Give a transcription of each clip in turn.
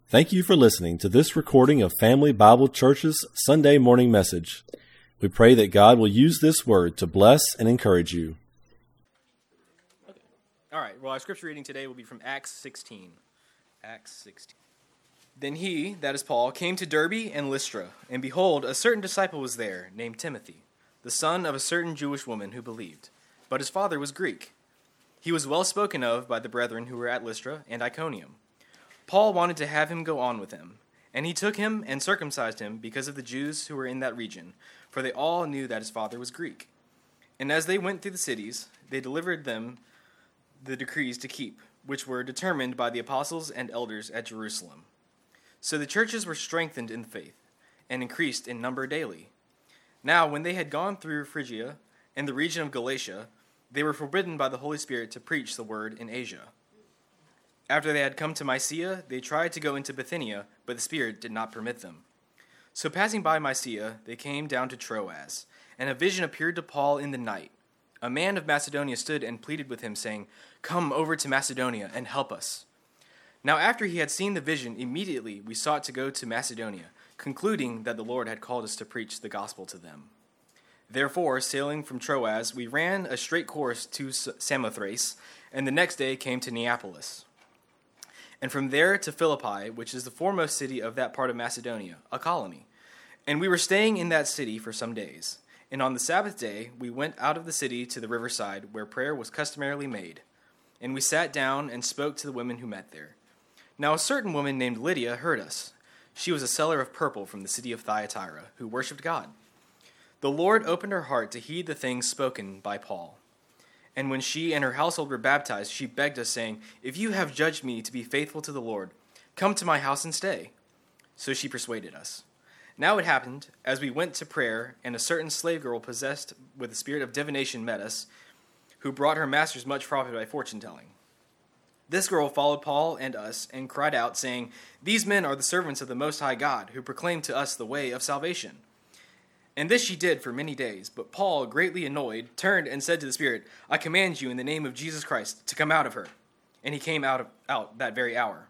Thank you for listening to this recording of Family Bible Church's Sunday morning message. We pray that God will use this word to bless and encourage you. Okay. All right. Well, our scripture reading today will be from Acts 16. Acts 16. Then he, that is Paul, came to Derbe and Lystra, and behold, a certain disciple was there, named Timothy, the son of a certain Jewish woman who believed, but his father was Greek. He was well spoken of by the brethren who were at Lystra and Iconium. Paul wanted to have him go on with him, and he took him and circumcised him because of the Jews who were in that region, for they all knew that his father was Greek. And as they went through the cities, they delivered them the decrees to keep, which were determined by the apostles and elders at Jerusalem. So the churches were strengthened in the faith, and increased in number daily. Now when they had gone through Phrygia and the region of Galatia, they were forbidden by the Holy Spirit to preach the word in Asia. After they had come to Mysia, they tried to go into Bithynia, but the Spirit did not permit them. So passing by Mysia, they came down to Troas, and a vision appeared to Paul in the night. A man of Macedonia stood and pleaded with him, saying, "Come over to Macedonia and help us." Now after he had seen the vision, immediately we sought to go to Macedonia, concluding that the Lord had called us to preach the gospel to them. Therefore, sailing from Troas, we ran a straight course to Samothrace, and the next day came to Neapolis. And from there to Philippi, which is the foremost city of that part of Macedonia, a colony. And we were staying in that city for some days. And on the Sabbath day, we went out of the city to the riverside, where prayer was customarily made. And we sat down and spoke to the women who met there. Now a certain woman named Lydia heard us. She was a seller of purple from the city of Thyatira, who worshipped God. The Lord opened her heart to heed the things spoken by Paul. And when she and her household were baptized, she begged us, saying, "If you have judged me to be faithful to the Lord, come to my house and stay." So she persuaded us. Now it happened, as we went to prayer, and a certain slave girl possessed with the spirit of divination met us, who brought her masters much profit by fortune-telling. This girl followed Paul and us, and cried out, saying, "These men are the servants of the Most High God, who proclaim to us the way of salvation." And this she did for many days. But Paul, greatly annoyed, turned and said to the Spirit, "I command you in the name of Jesus Christ to come out of her." And he came out that very hour.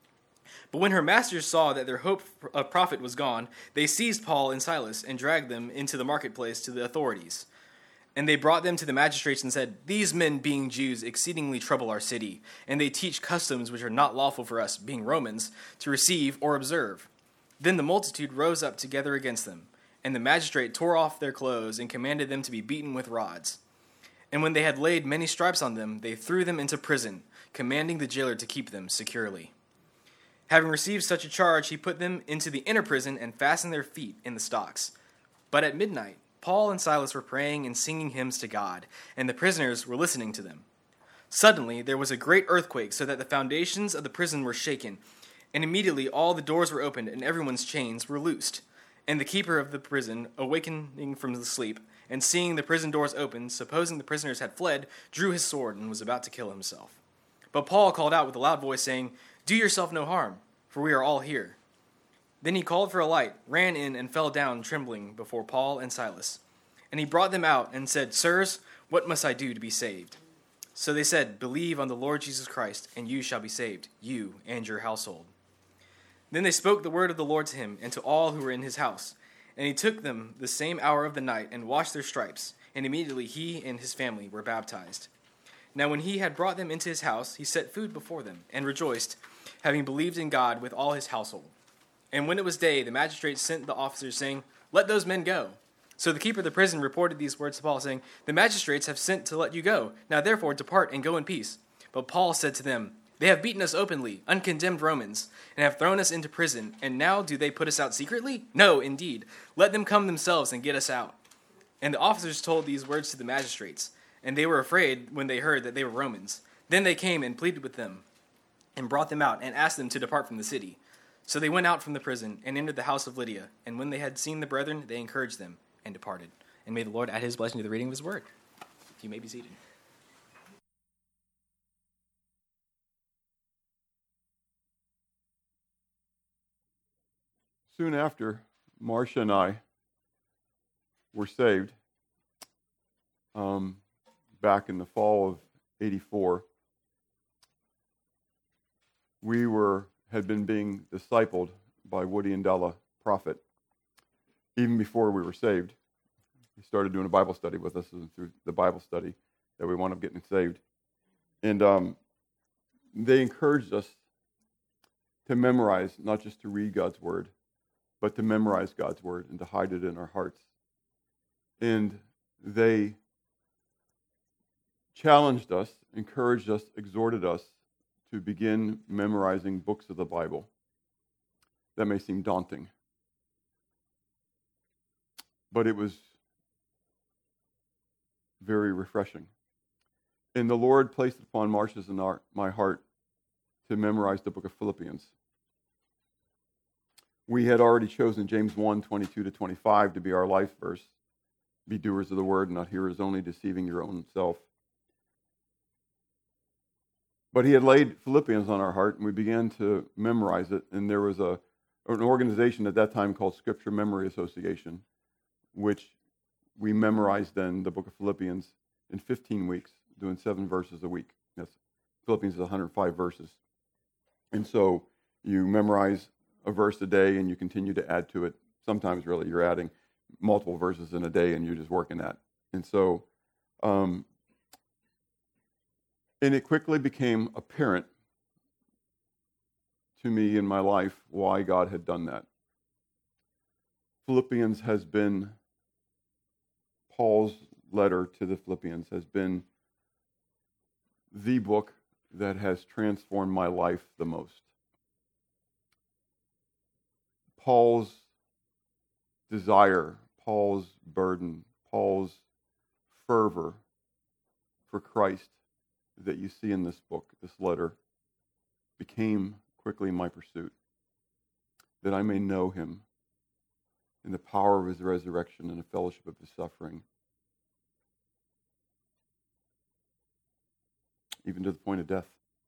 But when her masters saw that their hope of profit was gone, they seized Paul and Silas and dragged them into the marketplace to the authorities. And they brought them to the magistrates and said, "These men, being Jews, exceedingly trouble our city, and they teach customs which are not lawful for us, being Romans, to receive or observe." Then the multitude rose up together against them. And the magistrate tore off their clothes and commanded them to be beaten with rods. And when they had laid many stripes on them, they threw them into prison, commanding the jailer to keep them securely. Having received such a charge, he put them into the inner prison and fastened their feet in the stocks. But at midnight, Paul and Silas were praying and singing hymns to God, and the prisoners were listening to them. Suddenly there was a great earthquake, so that the foundations of the prison were shaken, and immediately all the doors were opened and everyone's chains were loosed. And the keeper of the prison, awakening from the sleep, and seeing the prison doors open, supposing the prisoners had fled, drew his sword and was about to kill himself. But Paul called out with a loud voice, saying, "Do yourself no harm, for we are all here." Then he called for a light, ran in, and fell down trembling before Paul and Silas. And he brought them out and said, "Sirs, what must I do to be saved?" So they said, "Believe on the Lord Jesus Christ, and you shall be saved, you and your household." Then they spoke the word of the Lord to him and to all who were in his house. And he took them the same hour of the night and washed their stripes. And immediately he and his family were baptized. Now when he had brought them into his house, he set food before them, and rejoiced, having believed in God with all his household. And when it was day, the magistrates sent the officers, saying, "Let those men go." So the keeper of the prison reported these words to Paul, saying, "The magistrates have sent to let you go. Now therefore depart and go in peace." But Paul said to them, "They have beaten us openly, uncondemned Romans, and have thrown us into prison, and now do they put us out secretly? No, indeed. Let them come themselves and get us out." And the officers told these words to the magistrates, and they were afraid when they heard that they were Romans. Then they came and pleaded with them, and brought them out, and asked them to depart from the city. So they went out from the prison, and entered the house of Lydia, and when they had seen the brethren, they encouraged them, and departed. And may the Lord add his blessing to the reading of his word. You may be seated. Soon after, Marcia and I were saved back in the fall of '84. We were had been being discipled by Woody and Della Prophet even before we were saved. He started doing a Bible study with us through the Bible study that we wound up getting saved. And they encouraged us to memorize, not just to read God's Word, but to memorize God's Word and to hide it in our hearts. And they challenged us, encouraged us, exhorted us to begin memorizing books of the Bible. That may seem daunting, but it was very refreshing. And the Lord placed it upon Marcia's and my heart to memorize the book of Philippians. We had already chosen James 1:22-25 to be our life verse. Be doers of the word, not hearers only, deceiving your own self. But he had laid Philippians on our heart, and we began to memorize it. And there was an organization at that time called Scripture Memory Association, which we memorized then the book of Philippians in 15 weeks, doing 7 verses a week. Yes, Philippians is 105 verses. And so you memorize a verse a day, and you continue to add to it. Sometimes, really, you're adding multiple verses in a day, and you're just working that. And so, and it quickly became apparent to me in my life why God had done that. Philippians has been, Paul's letter to the Philippians has been the book that has transformed my life the most. Paul's desire, Paul's burden, Paul's fervor for Christ that you see in this book, this letter, became quickly my pursuit, that I may know him in the power of his resurrection and the fellowship of his suffering, even to the point of death.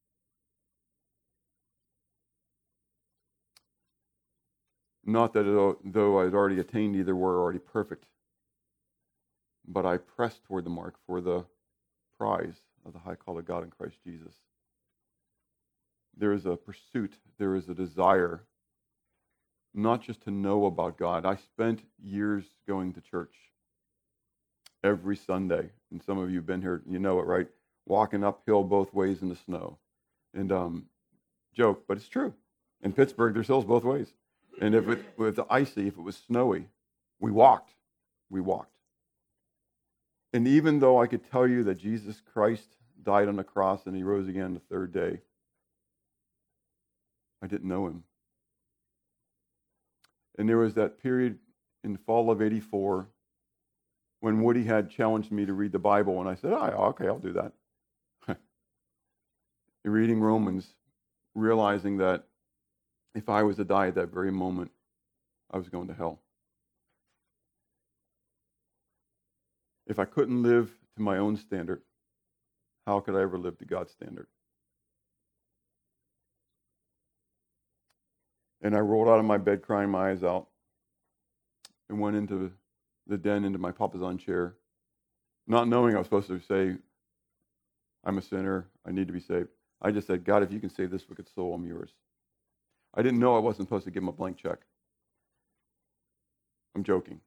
Not that though I had already attained either were already perfect, but I pressed toward the mark for the prize of the high call of God in Christ Jesus. There is a pursuit, there is a desire, not just to know about God. I spent years going to church every Sunday, and some of you have been here, you know it, right? Walking uphill both ways in the snow. And joke, but it's true. In Pittsburgh, there's hills both ways. And if it was icy, if it was snowy, we walked. We walked. And even though I could tell you that Jesus Christ died on the cross and he rose again the third day, I didn't know him. And there was that period in the fall of '84 when Woody had challenged me to read the Bible, and I said, okay, I'll do that. Reading Romans, realizing that if I was to die at that very moment, I was going to hell. If I couldn't live to my own standard, how could I ever live to God's standard? And I rolled out of my bed crying my eyes out and went into the den, into my papasan chair, not knowing I was supposed to say, I'm a sinner, I need to be saved. I just said, God, if you can save this wicked soul, I'm yours. I didn't know I wasn't supposed to give him a blank check. I'm joking.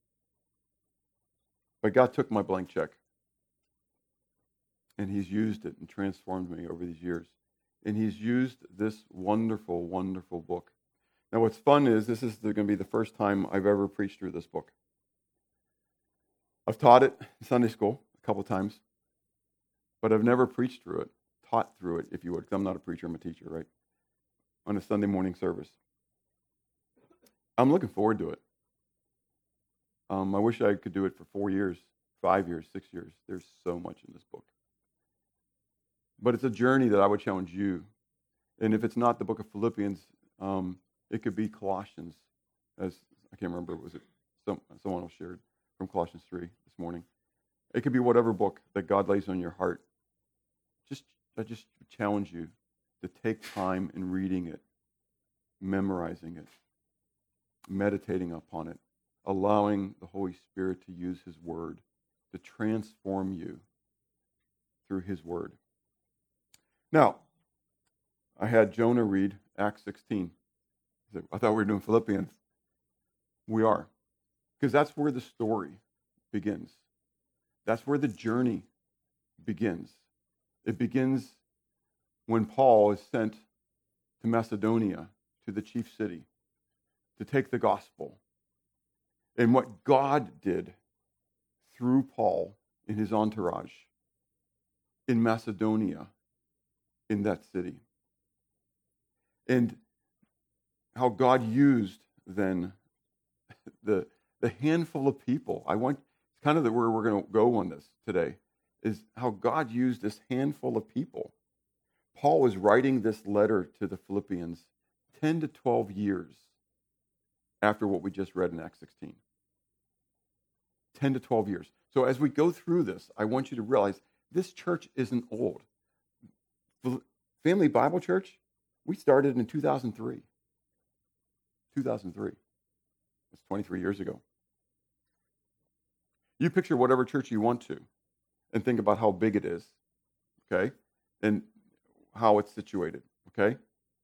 But God took my blank check, and he's used it and transformed me over these years. And he's used this wonderful, wonderful book. Now what's fun is this is going to be the first time I've ever preached through this book. I've taught it in Sunday school a couple times, but I've never preached through it, taught through it, if you would, because I'm not a preacher, I'm a teacher, right? On a Sunday morning service. I'm looking forward to it. I wish I could do it for 4 years, 5 years, 6 years. There's so much in this book. But it's a journey that I would challenge you. And if it's not the book of Philippians, it could be Colossians. As I can't remember, was it someone else shared from Colossians 3 this morning? It could be whatever book that God lays on your heart. I just challenge you to take time in reading it, memorizing it, meditating upon it, allowing the Holy Spirit to use his word to transform you through his word. Now, I had Jonah read Acts 16. I thought we were doing Philippians. We are. Because that's where the story begins. That's where the journey begins. It begins when Paul is sent to Macedonia, to the chief city, to take the gospel. And what God did through Paul and his entourage in Macedonia, in that city. And how God used then the handful of people. It's kind of where we're going to go on this today, is how God used this handful of people. Paul was writing this letter to the Philippians 10 to 12 years after what we just read in Acts 16. 10 to 12 years. So as we go through this, I want you to realize this church isn't old. Family Bible Church, we started in 2003. 2003. That's 23 years ago. You picture whatever church you want to and think about how big it is, okay, and how it's situated, okay?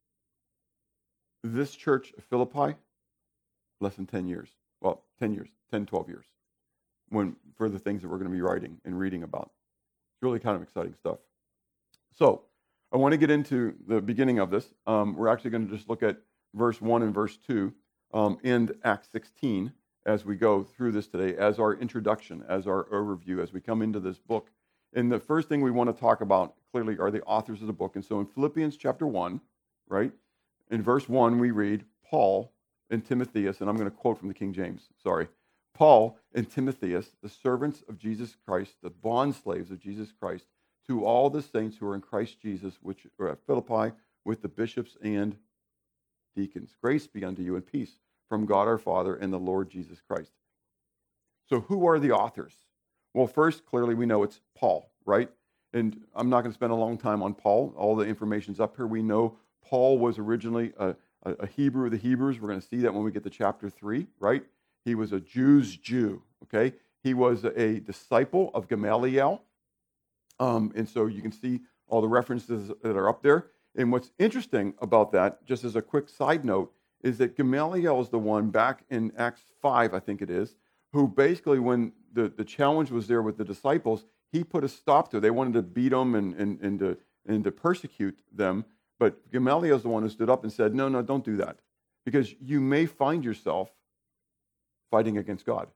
This church of Philippi, less than 10 years. Well, 10 years, 10, 12 years, for the things that we're going to be writing and reading about. It's really kind of exciting stuff. So, I want to get into the beginning of this. We're actually going to just look at verse 1 and verse 2 in Acts 16 as we go through this today, as our introduction, as our overview, as we come into this book. And the first thing we want to talk about, clearly, are the authors of the book. And so in Philippians chapter 1, right, in verse 1, we read, Paul and Timotheus, and I'm going to quote from the King James, sorry. Paul and Timotheus, the servants of Jesus Christ, the bondslaves of Jesus Christ, to all the saints who are in Christ Jesus, which are at Philippi, with the bishops and deacons. Grace be unto you and peace from God our Father and the Lord Jesus Christ. So who are the authors? Well, first, clearly we know it's Paul, right? And I'm not going to spend a long time on Paul. All the information's up here. We know Paul was originally a Hebrew of the Hebrews. We're going to see that when we get to chapter 3, right? He was a Jew's Jew, okay? He was a disciple of Gamaliel. And so you can see all the references that are up there. And what's interesting about that, just as a quick side note, is that Gamaliel is the one back in Acts 5, I think it is, who basically, when the challenge was there with the disciples, he put a stop to it. They wanted to beat them and to persecute them. But Gamaliel is the one who stood up and said, no, don't do that. Because you may find yourself fighting against God.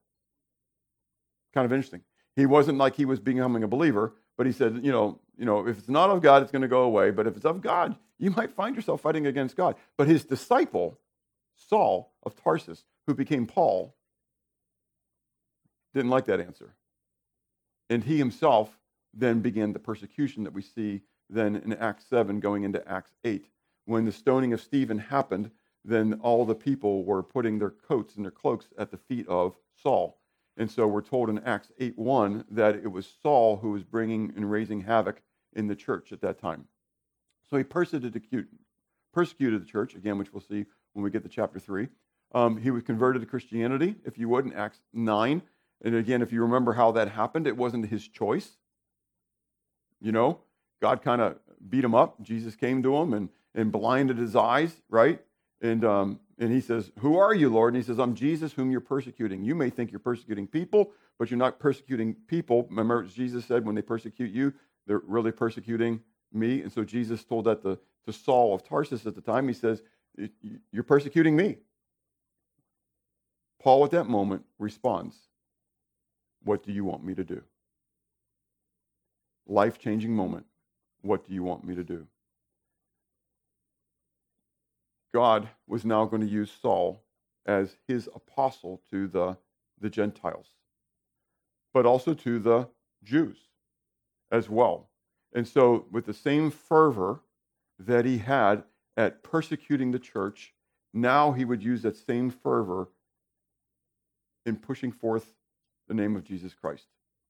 Kind of interesting. He wasn't like he was becoming a believer, but he said, if it's not of God, it's going to go away. But if it's of God, you might find yourself fighting against God. But his disciple, Saul of Tarsus, who became Paul, didn't like that answer. And he himself then began the persecution that we see then in Acts 7 going into Acts 8. When the stoning of Stephen happened, then all the people were putting their coats and their cloaks at the feet of Saul. And so we're told in Acts 8:1 that it was Saul who was bringing and raising havoc in the church at that time. So he persecuted the church, again, which we'll see when we get to chapter 3. He was converted to Christianity, if you would, in Acts 9. And again, if you remember how that happened, it wasn't his choice. God kind of beat him up. Jesus came to him and blinded his eyes, right? And he says, who are you, Lord? And he says, I'm Jesus whom you're persecuting. You may think you're persecuting people, but you're not persecuting people. Remember, Jesus said when they persecute you, they're really persecuting me. And so Jesus told that to Saul of Tarsus at the time. He says, you're persecuting me. Paul at that moment responds, what do you want me to do? Life-changing moment. What do you want me to do? God was now going to use Saul as his apostle to the Gentiles, but also to the Jews as well. And so with the same fervor that he had at persecuting the church, now he would use that same fervor in pushing forth the name of Jesus Christ.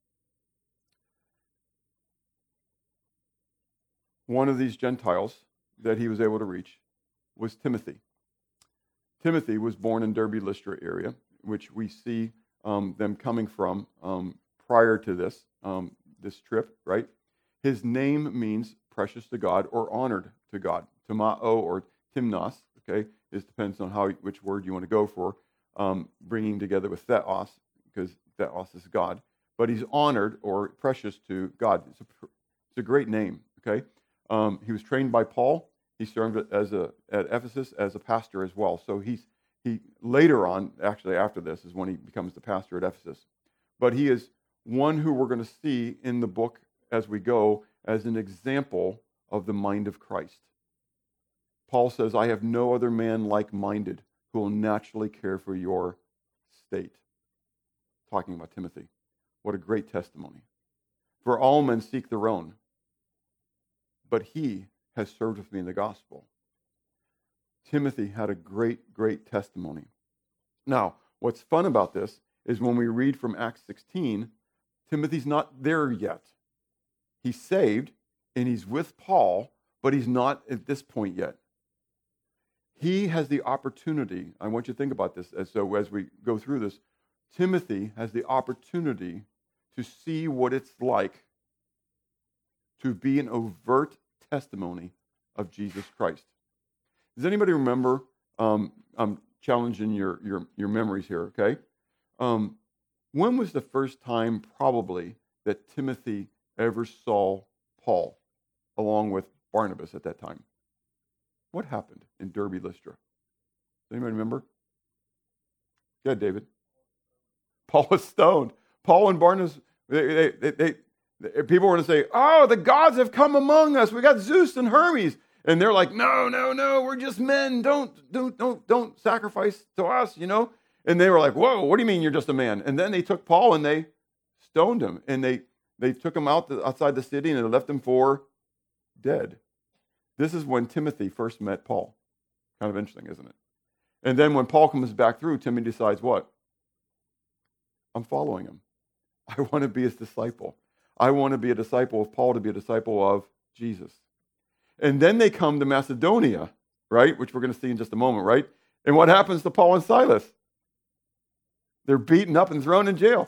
One of these Gentiles that he was able to reach was Timothy. Timothy was born in Derbe, Lystra area, which we see them coming from prior to this trip, right? His name means precious to God or honored to God. Timao or Timnos, okay? It depends on which word you want to go for, bringing together with Theos, because Theos is God. But he's honored or precious to God. It's a great name, okay? He was trained by Paul. He served at Ephesus as a pastor as well. So he later on, actually after this, is when he becomes the pastor at Ephesus. But he is one who we're going to see in the book as we go as an example of the mind of Christ. Paul says, I have no other man like-minded who will naturally care for your state. Talking about Timothy. What a great testimony. For all men seek their own, but he has served with me in the gospel. Timothy had a great, great testimony. Now, what's fun about this is when we read from Acts 16, Timothy's not there yet. He's saved, and he's with Paul, but he's not at this point yet. He has the opportunity, I want you to think about this, as we go through this, Timothy has the opportunity to see what it's like to be an overt testimony of Jesus Christ. Does anybody remember, I'm challenging your memories here, okay? When was the first time probably that Timothy ever saw Paul along with Barnabas at that time? What happened in Derbe, Lystra? Does anybody remember? Yeah, David. Paul was stoned. Paul and Barnabas, people were going to say, oh, the gods have come among us. We got Zeus and Hermes. And they're like, no, we're just men. Don't sacrifice to us, you know? And they were like, whoa, what do you mean you're just a man? And then they took Paul and they stoned him. And they took him outside the city and they left him for dead. This is when Timothy first met Paul. Kind of interesting, isn't it? And then when Paul comes back through, Timothy decides what? I'm following him. I want to be his disciple. I want to be a disciple of Paul, to be a disciple of Jesus. And then they come to Macedonia, right? Which we're going to see in just a moment, right? And what happens to Paul and Silas? They're beaten up and thrown in jail.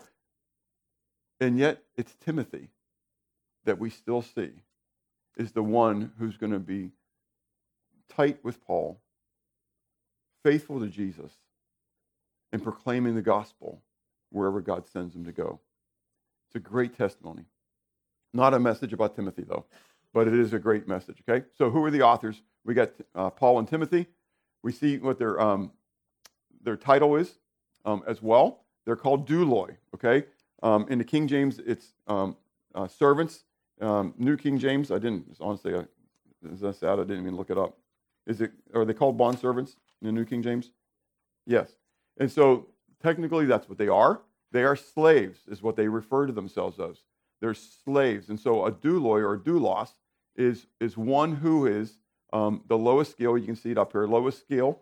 And yet it's Timothy that we still see is the one who's going to be tight with Paul, faithful to Jesus, and proclaiming the gospel wherever God sends him to go. It's a great testimony. Not a message about Timothy, though, but it is a great message, okay? So who are the authors? We got Paul and Timothy. We see what their title is as well. They're called douloi, okay? In the King James, it's servants. New King James, honestly, is that sad? I didn't even look it up. Are they called bondservants in the New King James? Yes. And so technically that's what they are. They are slaves, is what they refer to themselves as. They're slaves. And so a douloi or doulos is one who is the lowest scale. You can see it up here. Lowest scale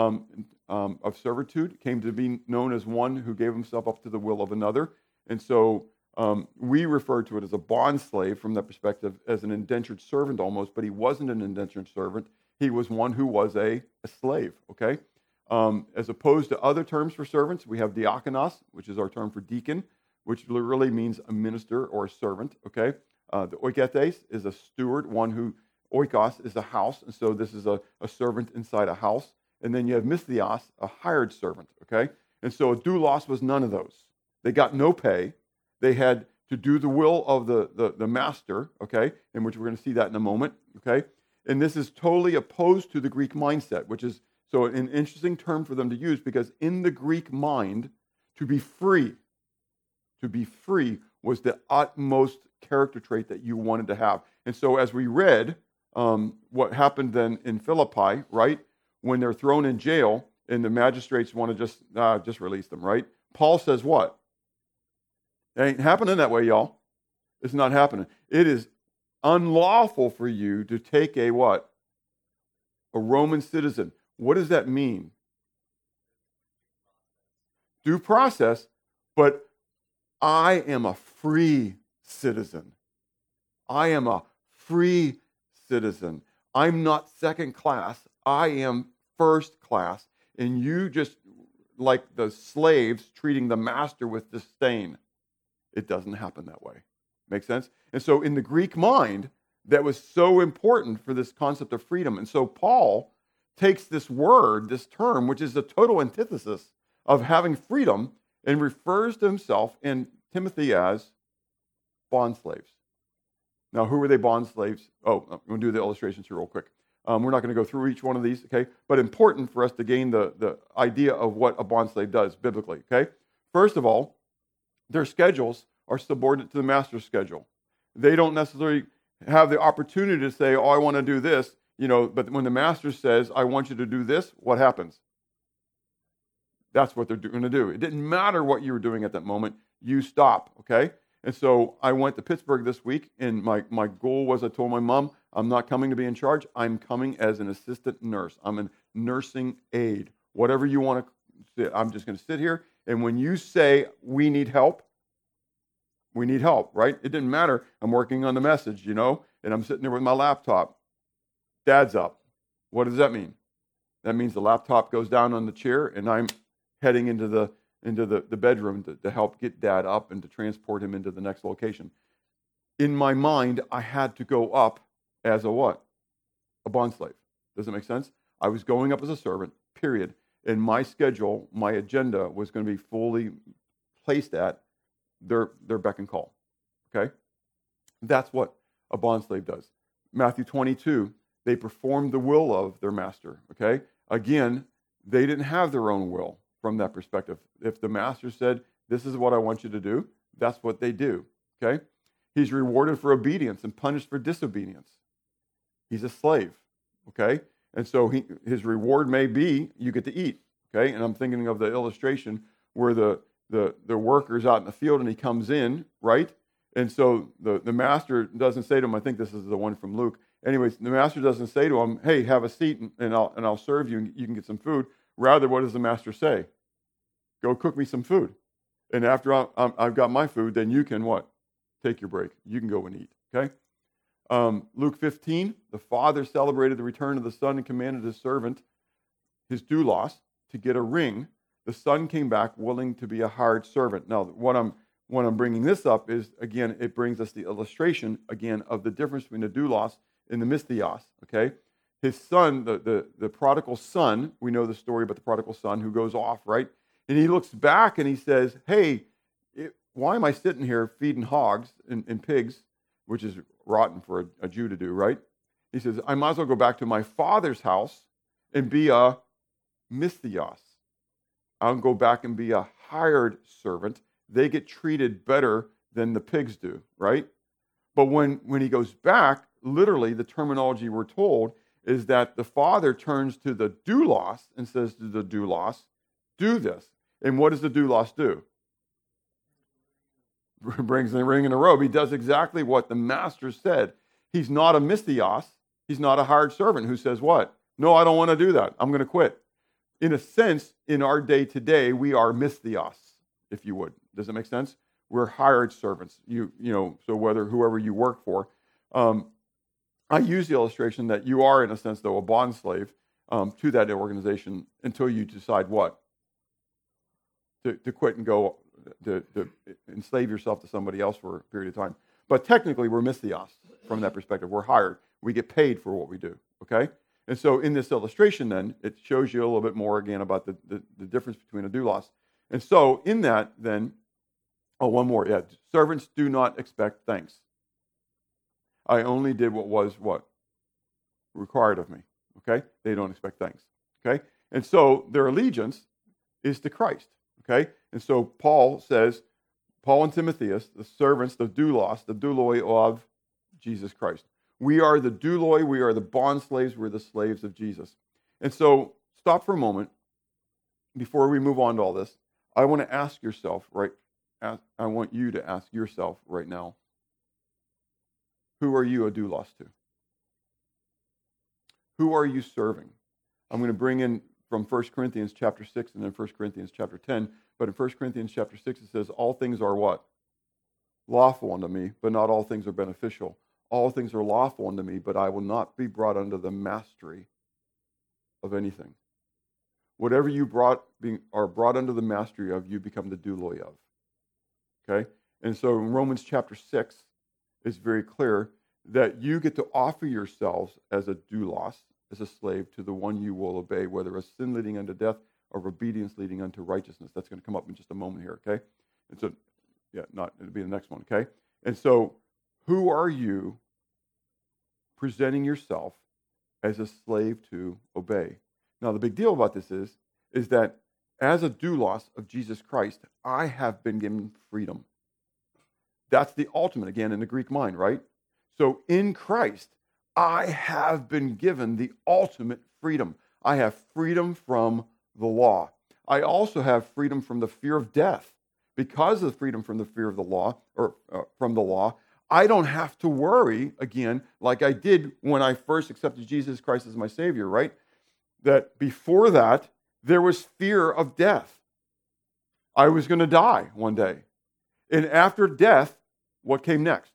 of servitude, came to be known as one who gave himself up to the will of another. And so we refer to it as a bond slave from that perspective, as an indentured servant almost, but he wasn't an indentured servant. He was one who was a slave, okay? As opposed to other terms for servants, we have diakonos, which is our term for deacon, which really means a minister or a servant, okay? The oiketes is a steward, one who, oikos is a house, and so this is a servant inside a house. And then you have misthios, a hired servant, okay? And so a doulos was none of those. They got no pay. They had to do the will of the master, okay? In which we're going to see that in a moment, okay? And this is totally opposed to the Greek mindset, which is so an interesting term for them to use, because in the Greek mind, to be free was the utmost character trait that you wanted to have. And so as we read what happened then in Philippi, right? When they're thrown in jail and the magistrates want to just release them, right? Paul says what? It ain't happening that way, y'all. It's not happening. It is unlawful for you to take a what? A Roman citizen. What does that mean? Due process, but I am a free citizen. I am a free citizen. I'm not second class. I am first class. And you just, like the slaves treating the master with disdain. It doesn't happen that way. Make sense? And so in the Greek mind, that was so important for this concept of freedom. And so Paul takes this word, this term, which is the total antithesis of having freedom, and refers to himself and Timothy as bond slaves. Now, who were they bond slaves? Oh, I'm going to do the illustrations here real quick. We're not going to go through each one of these, okay? But important for us to gain the idea of what a bond slave does biblically, okay? First of all, their schedules are subordinate to the master's schedule. They don't necessarily have the opportunity to say, oh, I want to do this, but when the master says, I want you to do this, what happens? That's what they're going to do. It didn't matter what you were doing at that moment. You stop, okay? And so I went to Pittsburgh this week, and my goal was, I told my mom, I'm not coming to be in charge. I'm coming as an assistant nurse. I'm a nursing aide. Whatever you want to, I'm just going to sit here. And when you say, we need help, right? It didn't matter. I'm working on the message, and I'm sitting there with my laptop. Dad's up. What does that mean? That means the laptop goes down on the chair, and I'm heading into the bedroom to help get Dad up and to transport him into the next location. In my mind, I had to go up as a what? A bond slave. Does that make sense? I was going up as a servant, period. And my schedule, my agenda was going to be fully placed at their beck and call. Okay? That's what a bond slave does. Matthew 22, they performed the will of their master. Okay? Again, they didn't have their own will from that perspective. If the master said, this is what I want you to do, that's what they do. Okay? He's rewarded for obedience and punished for disobedience. He's a slave. Okay? And so his reward may be you get to eat. Okay? And I'm thinking of the illustration where the worker's out in the field and he comes in, right? And so the master doesn't say to him, I think this is the one from Luke. Anyways, the master doesn't say to him, hey, have a seat and I'll serve you and you can get some food. Rather, what does the master say? Go cook me some food. And after I've got my food, then you can what? Take your break. You can go and eat. Okay? Luke 15, the father celebrated the return of the son and commanded his servant, his doulos, to get a ring. The son came back willing to be a hired servant. Now, what I'm bringing this up is, again, it brings us the illustration, again, of the difference between the doulos and the misthios, okay? His son, the prodigal son, we know the story about the prodigal son who goes off, right? And he looks back and he says, hey, why am I sitting here feeding hogs and pigs, which is rotten for a Jew to do, right? He says, I might as well go back to my father's house and be a misthios. I'll go back and be a hired servant. They get treated better than the pigs do, right? But when he goes back, literally the terminology we're told is that the father turns to the doulos and says to the doulos, do this. And what does the doulos do? Brings the ring and a robe. He does exactly what the master said. He's not a misthios. He's not a hired servant who says what? No, I don't want to do that. I'm going to quit. In a sense, in our day today, we are misthios, if you would. Does that make sense? We're hired servants. So whoever you work for. I use the illustration that you are, in a sense, though, a bond slave to that organization until you decide what? To quit and go, to enslave yourself to somebody else for a period of time. But technically, we're misthios from that perspective. We're hired. We get paid for what we do, okay? And so in this illustration, then, it shows you a little bit more, again, about the difference between a doulos. And so in that, then, one more. Yeah, servants do not expect thanks. I only did what was what? Required of me, okay? They don't expect thanks, okay? And so their allegiance is to Christ, okay? And so Paul and Timotheus, the servants, the doulos, the douloi of Jesus Christ. We are the douloi, we are the bond slaves, we're the slaves of Jesus. And so stop for a moment before we move on to all this. I want to ask yourself, I want you to ask yourself right now, who are you a doulos to? Who are you serving? I'm going to bring in from 1 Corinthians chapter 6 and then 1 Corinthians chapter 10. But in 1 Corinthians chapter 6, it says, all things are what? Lawful unto me, but not all things are beneficial. All things are lawful unto me, but I will not be brought under the mastery of anything. Whatever you are brought under the mastery of, you become the douloi of. Okay? And so in Romans chapter 6, it's very clear that you get to offer yourselves as a doulos, as a slave to the one you will obey, whether of sin leading unto death or of obedience leading unto righteousness. That's going to come up in just a moment here, okay? And so, it'll be the next one, okay? And so, who are you presenting yourself as a slave to obey? Now, the big deal about this is that as a doulos of Jesus Christ, I have been given freedom. That's the ultimate, again, in the Greek mind, right? So in Christ, I have been given the ultimate freedom. I have freedom from the law. I also have freedom from the fear of death. Because of the freedom from the fear of the law, or from the law, I don't have to worry, again, like I did when I first accepted Jesus Christ as my Savior, right? That before that, there was fear of death. I was going to die one day. And after death, what came next?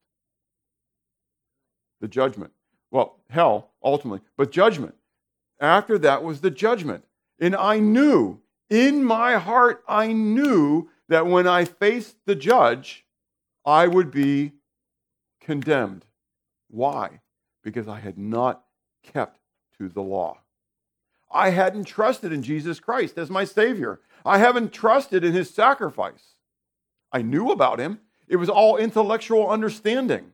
The judgment. Well, hell, ultimately, but judgment. After that was the judgment. And I knew, in my heart, I knew that when I faced the judge, I would be condemned. Why? Because I had not kept to the law. I hadn't trusted in Jesus Christ as my Savior. I haven't trusted in His sacrifice. I knew about Him. It was all intellectual understanding.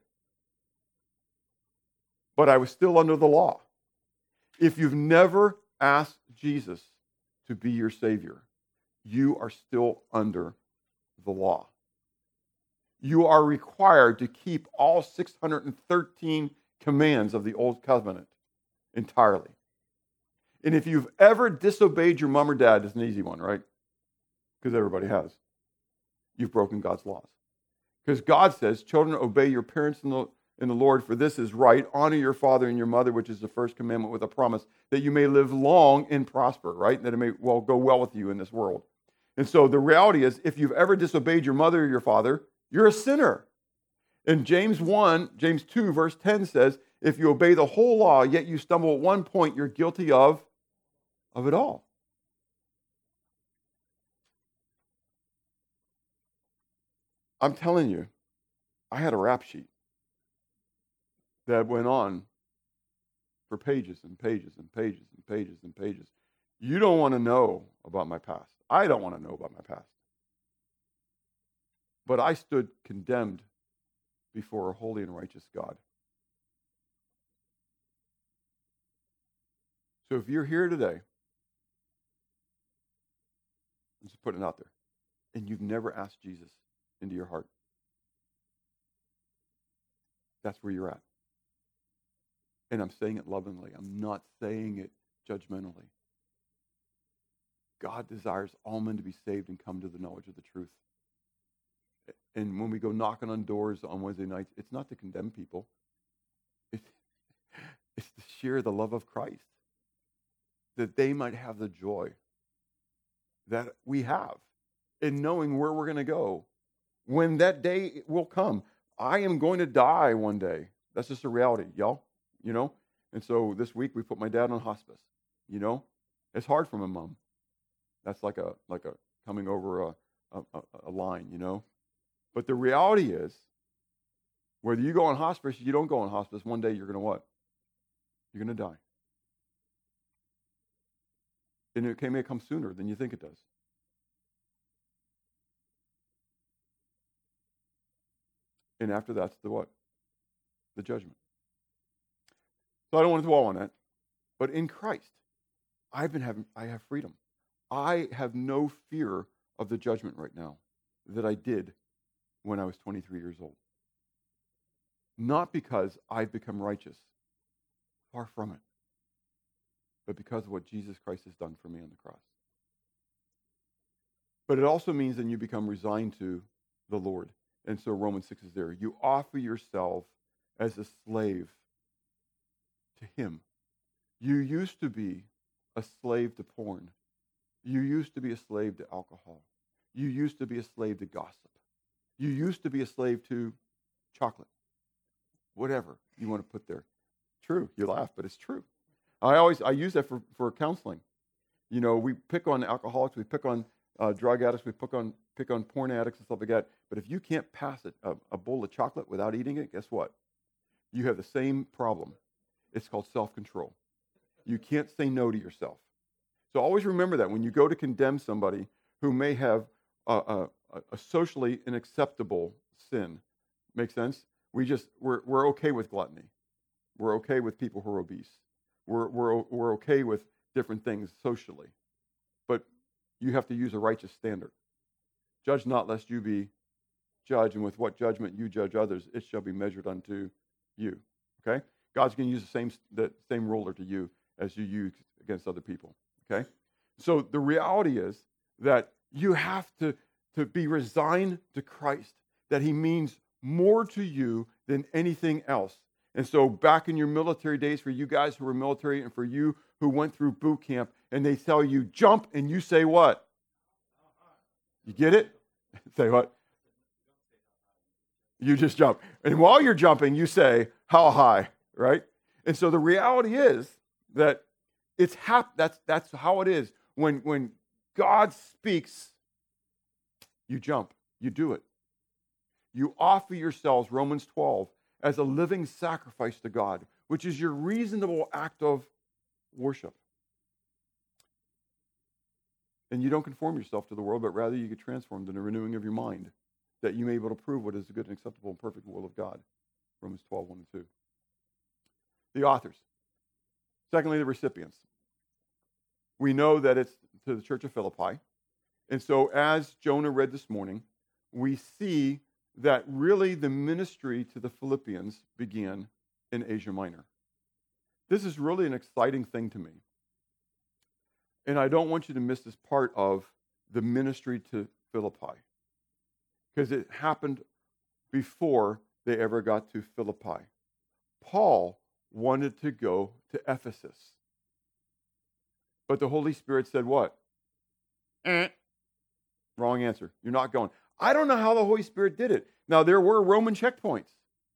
But I was still under the law. If you've never asked Jesus to be your Savior, you are still under the law. You are required to keep all 613 commands of the Old Covenant entirely. And if you've ever disobeyed your mom or dad, it's an easy one, right? Because everybody has. You've broken God's laws. Because God says, children, obey your parents in the Lord, for this is right. Honor your father and your mother, which is the first commandment with a promise, that you may live long and prosper, right? That it may go well with you in this world. And so the reality is, if you've ever disobeyed your mother or your father, you're a sinner. And James 2, verse 10 says, if you obey the whole law, yet you stumble at one point, you're guilty of it all. I'm telling you, I had a rap sheet that went on for pages and pages and pages and pages and pages. You don't want to know about my past. I don't want to know about my past. But I stood condemned before a holy and righteous God. So if you're here today, I'm just putting it out there, and you've never asked Jesus into your heart, that's where you're at. And I'm saying it lovingly. I'm not saying it judgmentally. God desires all men to be saved and come to the knowledge of the truth. And when we go knocking on doors on Wednesday nights, it's not to condemn people. It's to share the love of Christ, that they might have the joy that we have in knowing where we're going to go when that day will come. I am going to die one day. That's just a reality, y'all. You know? And so this week we put my dad on hospice. You know? It's hard for my mom. That's like a coming over a line, you know? But the reality is, whether you go on hospice or you don't go on hospice, one day you're going to what? You're going to die. And it may come sooner than you think it does. And after that's the what? The judgment. So I don't want to dwell on that. But in Christ, I have freedom. I have no fear of the judgment right now that I did when I was 23 years old. Not because I've become righteous. Far from it. But because of what Jesus Christ has done for me on the cross. But it also means that you become resigned to the Lord. And so Romans 6 is there. You offer yourself as a slave to Him. You used to be a slave to porn. You used to be a slave to alcohol. You used to be a slave to gossip. You used to be a slave to chocolate. Whatever you want to put there. True. You laugh, but it's true. I use that for counseling. You know, we pick on alcoholics, we pick on drug addicts, we pick on porn addicts and stuff like that. But if you can't pass a bowl of chocolate without eating it, guess what? You have the same problem. It's called self-control. You can't say no to yourself. So always remember that when you go to condemn somebody who may have a socially unacceptable sin. Make sense? We're okay with gluttony. We're okay with people who are obese. We're okay with different things socially. But you have to use a righteous standard. Judge not, lest you be judged, and with what judgment you judge others, it shall be measured unto you. Okay? God's going to use the same ruler to you as you use against other people. Okay? So the reality is that you have to be resigned to Christ, that he means more to you than anything else. And so back in your military days, for you guys who were military and for you who went through boot camp, and they tell you jump, and you say what? You get it? Say what? You just jump. And while you're jumping, you say, how high, right? And so the reality is that that's how it is. When God speaks, you jump. You do it. You offer yourselves, Romans 12, as a living sacrifice to God, which is your reasonable act of worship. And you don't conform yourself to the world, but rather you get transformed in the renewing of your mind, that you may be able to prove what is the good and acceptable and perfect will of God. Romans 12, 1 and 2. The authors. Secondly, the recipients. We know that it's to the church of Philippi. And so as Jonah read this morning, we see that really the ministry to the Philippians began in Asia Minor. This is really an exciting thing to me. And I don't want you to miss this part of the ministry to Philippi, because it happened before they ever got to Philippi. Paul wanted to go to Ephesus. But the Holy Spirit said what? Wrong answer. You're not going. I don't know how the Holy Spirit did it. Now, there were Roman checkpoints.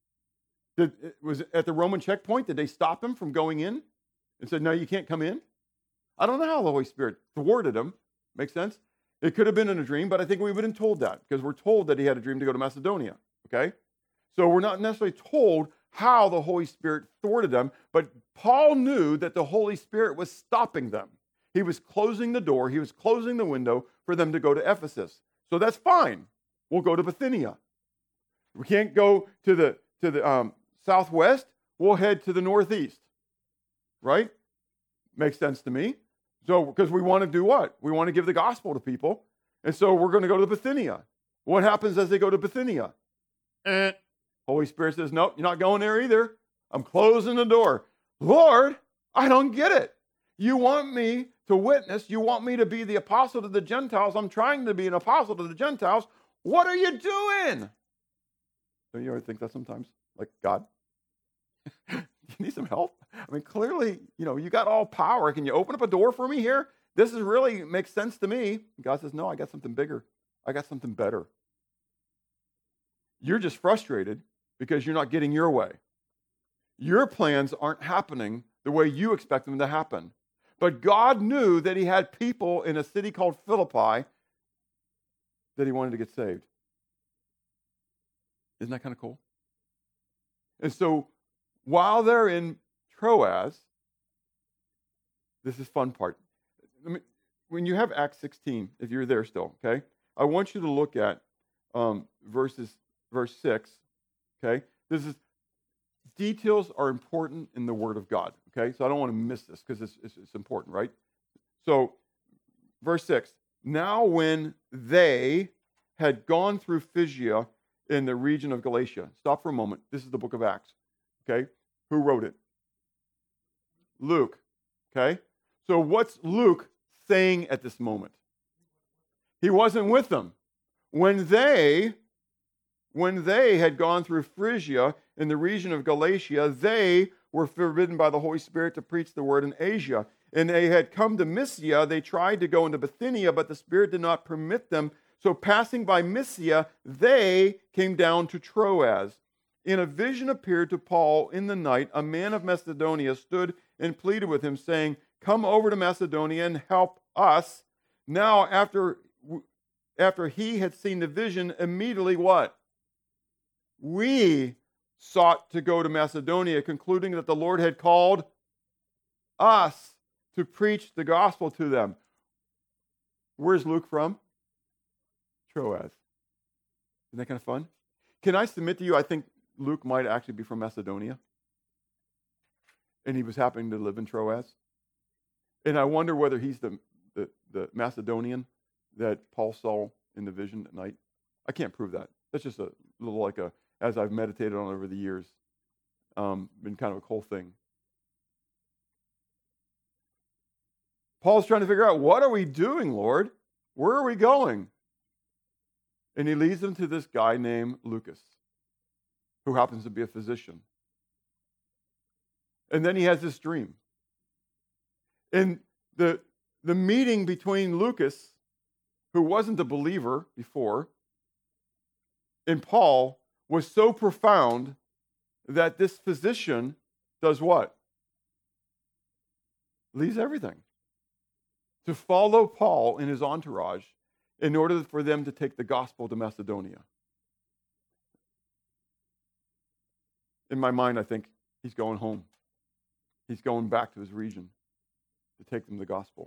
Was it at the Roman checkpoint, did they stop him from going in and said, no, you can't come in? I don't know how the Holy Spirit thwarted him. Makes sense? It could have been in a dream, but I think we've been told that because we're told that he had a dream to go to Macedonia. Okay? So we're not necessarily told how the Holy Spirit thwarted them, but Paul knew that the Holy Spirit was stopping them. He was closing the door. He was closing the window for them to go to Ephesus. So that's fine. We'll go to Bithynia. We can't go to the southwest. We'll head to the northeast. Right? Makes sense to me. So, because we want to do what? We want to give the gospel to people. And so we're going to go to Bithynia. What happens as they go to Bithynia? Holy Spirit says, nope, you're not going there either. I'm closing the door. Lord, I don't get it. You want me to witness. You want me to be the apostle to the Gentiles. I'm trying to be an apostle to the Gentiles. What are you doing? Don't you ever think that sometimes? Like, God, you need some help? I mean, clearly, you got all power. Can you open up a door for me here? This is really makes sense to me. God says, no, I got something bigger. I got something better. You're just frustrated because you're not getting your way. Your plans aren't happening the way you expect them to happen. But God knew that he had people in a city called Philippi that he wanted to get saved. Isn't that kind of cool? And so while they're in Troas, this is fun part. When you have Acts 16, if you're there still, okay, I want you to look at verse 6, okay? Details are important in the Word of God, okay? So I don't want to miss this because it's important, right? So verse 6, now when they had gone through Phrygia in the region of Galatia. Stop for a moment. This is the book of Acts, okay? Who wrote it? Luke, okay? So what's Luke saying at this moment? He wasn't with them. When they had gone through Phrygia in the region of Galatia, they were forbidden by the Holy Spirit to preach the word in Asia. And they had come to Mysia. They tried to go into Bithynia, but the Spirit did not permit them. So passing by Mysia, they came down to Troas. In a vision appeared to Paul in the night. A man of Macedonia stood and pleaded with him, saying, come over to Macedonia and help us. Now, after he had seen the vision, immediately what? We sought to go to Macedonia, concluding that the Lord had called us to preach the gospel to them. Where's Luke from? Troas. Isn't that kind of fun? Can I submit to you, I think Luke might actually be from Macedonia. And he was happening to live in Troas. And I wonder whether he's the Macedonian that Paul saw in the vision at night. I can't prove that. That's just a little like as I've meditated on over the years, been kind of a cool thing. Paul's trying to figure out, what are we doing, Lord? Where are we going? And he leads them to this guy named Lucas, who happens to be a physician. And then he has this dream. And the meeting between Lucas, who wasn't a believer before, and Paul was so profound that this physician does what? Leaves everything to follow Paul and his entourage in order for them to take the gospel to Macedonia. In my mind, I think he's going home. He's going back to his region to take them the gospel.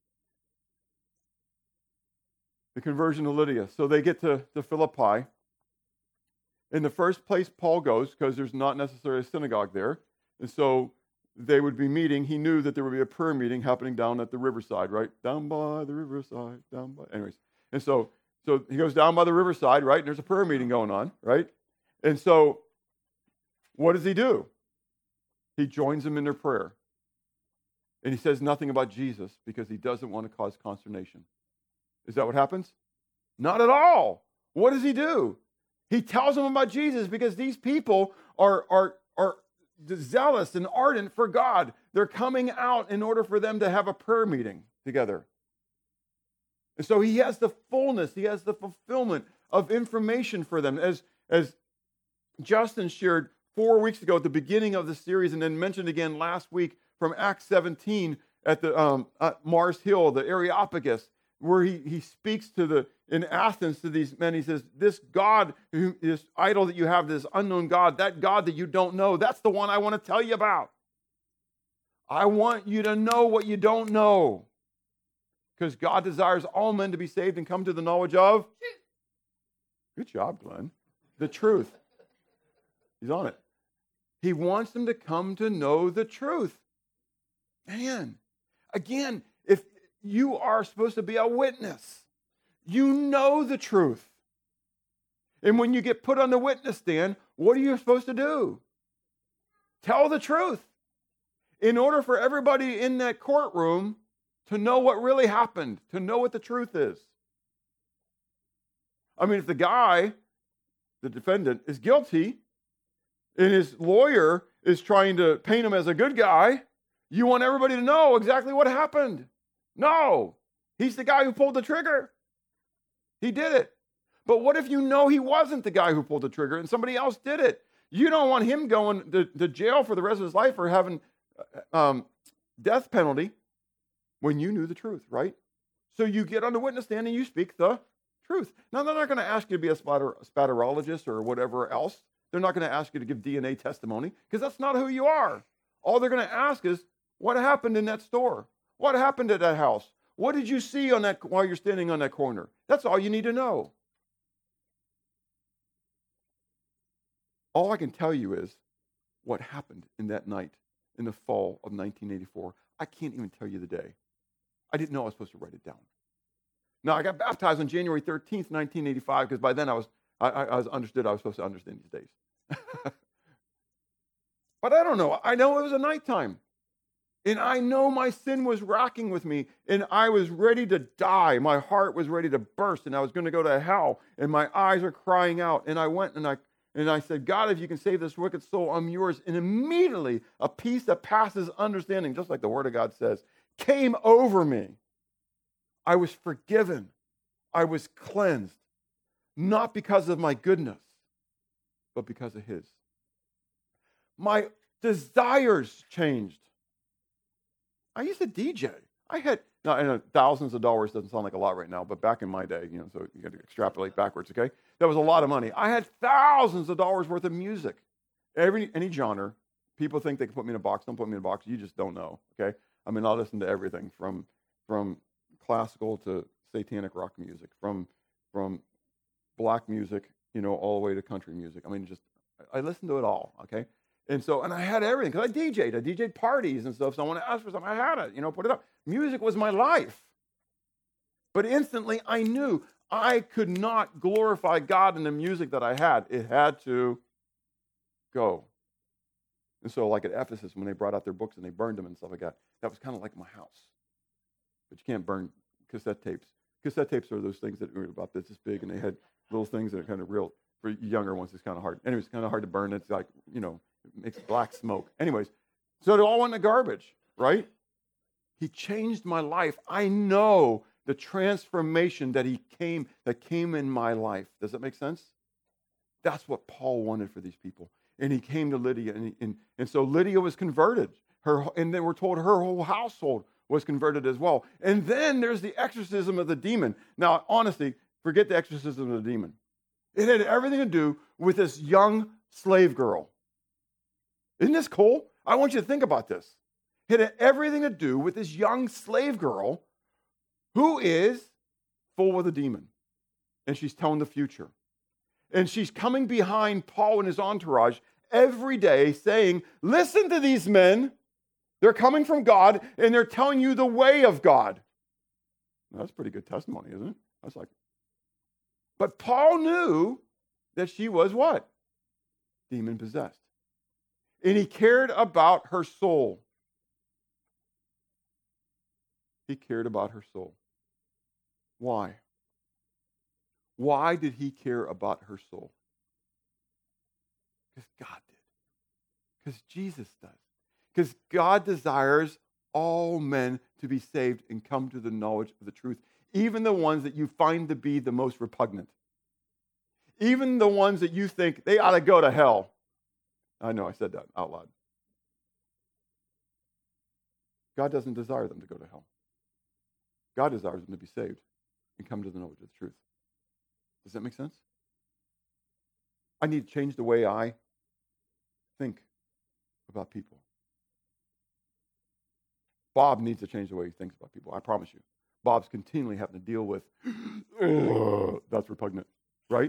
The conversion of Lydia. So they get to Philippi. In the first place Paul goes, because there's not necessarily a synagogue there, and so they would be meeting. He knew that there would be a prayer meeting happening down at the riverside, right? Down by the riverside, anyways. And so he goes down by the riverside, right? And there's a prayer meeting going on, right? And so what does he do? He joins them in their prayer. And he says nothing about Jesus because he doesn't want to cause consternation. Is that what happens? Not at all. What does he do? He tells them about Jesus because these people are zealous and ardent for God. They're coming out in order for them to have a prayer meeting together. And so he has the fullness, he has the fulfillment of information for them. As Justin shared 4 weeks ago at the beginning of the series, and then mentioned again last week from Acts 17 at the Mars Hill, the Areopagus, where he speaks in Athens to these men. He says, this God, this idol that you have, this unknown God, that God that you don't know, that's the one I want to tell you about. I want you to know what you don't know. Because God desires all men to be saved and come to the knowledge of truth. Good job, Glenn. The truth. He's on it. He wants them to come to know the truth. Man, again, if you are supposed to be a witness, you know the truth. And when you get put on the witness stand, what are you supposed to do? Tell the truth. In order for everybody in that courtroom to know what really happened, to know what the truth is. I mean, if the guy, the defendant, is guilty, and his lawyer is trying to paint him as a good guy, you want everybody to know exactly what happened. No, he's the guy who pulled the trigger. He did it. But what if you know he wasn't the guy who pulled the trigger and somebody else did it? You don't want him going to jail for the rest of his life or having death penalty when you knew the truth, right? So you get on the witness stand and you speak the truth. Now, they're not going to ask you to be a spatterologist or whatever else. They're not going to ask you to give DNA testimony because that's not who you are. All they're going to ask is, what happened in that store? What happened at that house? What did you see on that while you're standing on that corner? That's all you need to know. All I can tell you is what happened in that night in the fall of 1984. I can't even tell you the day. I didn't know I was supposed to write it down. Now, I got baptized on January 13th, 1985, because by then I was understood I was supposed to understand these days. But I don't know. I know it was a nighttime. And I know my sin was racking with me, and I was ready to die. My heart was ready to burst, and I was going to go to hell, and my eyes were crying out. And I went and I said, God, if you can save this wicked soul, I'm yours. And immediately, a peace that passes understanding, just like the Word of God says, came over me. I was forgiven. I was cleansed, not because of my goodness, but because of His. My desires changed. I used to DJ. I know thousands of dollars doesn't sound like a lot right now, but back in my day, so you got to extrapolate backwards, okay? That was a lot of money. I had thousands of dollars worth of music, any genre, People think they can put me in a box. Don't put me in a box. You just don't know, okay? I mean, I'll listen to everything from classical to satanic rock music, from black music, all the way to country music. I mean, I listen to it all, okay? And I had everything, because I DJ'd parties and stuff. Someone asked for something, I had it, put it up. Music was my life. But instantly, I knew I could not glorify God in the music that I had. It had to go. And so, like at Ephesus, when they brought out their books and they burned them and stuff like that, that was kind of like my house. But you can't burn cassette tapes. Cassette tapes are those things that were about this big, and they had little things that are kind of real. For younger ones, it's kind of hard. Anyways, it's kind of hard to burn. It's like, it makes black smoke. Anyways, so it all went in the garbage, right? He changed my life. I know the transformation that came in my life. Does that make sense? That's what Paul wanted for these people. And he came to Lydia, and so Lydia was converted. And then we're told her whole household was converted as well. And then there's the exorcism of the demon. Now, honestly, forget the exorcism of the demon. It had everything to do with this young slave girl. Isn't this cool? I want you to think about this. It had everything to do with this young slave girl who is full with a demon. And she's telling the future. And she's coming behind Paul and his entourage every day saying, listen to these men. They're coming from God, and they're telling you the way of God. Now, that's pretty good testimony, isn't it? That's like, but Paul knew that she was what? Demon possessed. And he cared about her soul. He cared about her soul. Why? Why did he care about her soul? Because God did. Because Jesus does. Because God desires all men to be saved and come to the knowledge of the truth, even the ones that you find to be the most repugnant. Even the ones that you think they ought to go to hell. I know I said that out loud. God doesn't desire them to go to hell. God desires them to be saved and come to the knowledge of the truth. Does that make sense? I need to change the way I think about people. Bob needs to change the way he thinks about people. I promise you. Bob's continually having to deal with, that's repugnant, right?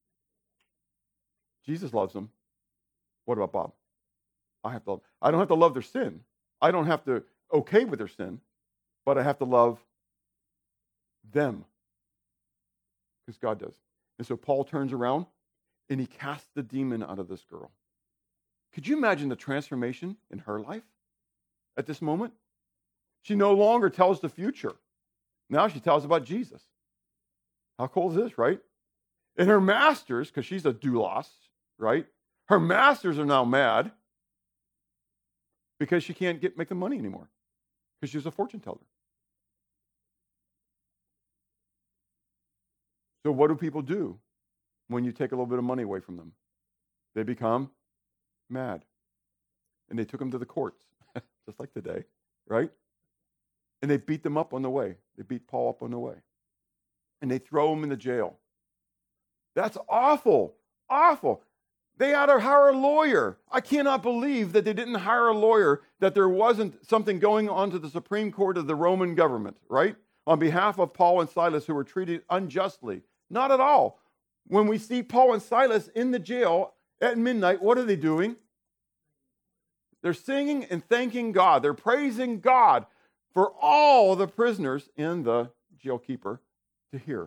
Jesus loves them. What about Bob? I don't have to love their sin. I don't have to okay with their sin, but I have to love them because God does. And so Paul turns around and he casts the demon out of this girl. Could you imagine the transformation in her life at this moment? She no longer tells the future. Now she tells about Jesus. How cool is this, right? And her masters, because she's a doulos, right? Her masters are now mad because she can't make the money anymore because she's a fortune teller. So what do people do when you take a little bit of money away from them? They become mad. And they took him to the courts, just like today, right? And they beat them up on the way. They beat Paul up on the way. And they throw him in the jail. That's awful. Awful. They ought to hire a lawyer. I cannot believe that they didn't hire a lawyer, that there wasn't something going on to the Supreme Court of the Roman government, right? On behalf of Paul and Silas, who were treated unjustly. Not at all. When we see Paul and Silas in the jail at midnight, what are they doing? They're singing and thanking God. They're praising God for all the prisoners and the jailkeeper to hear.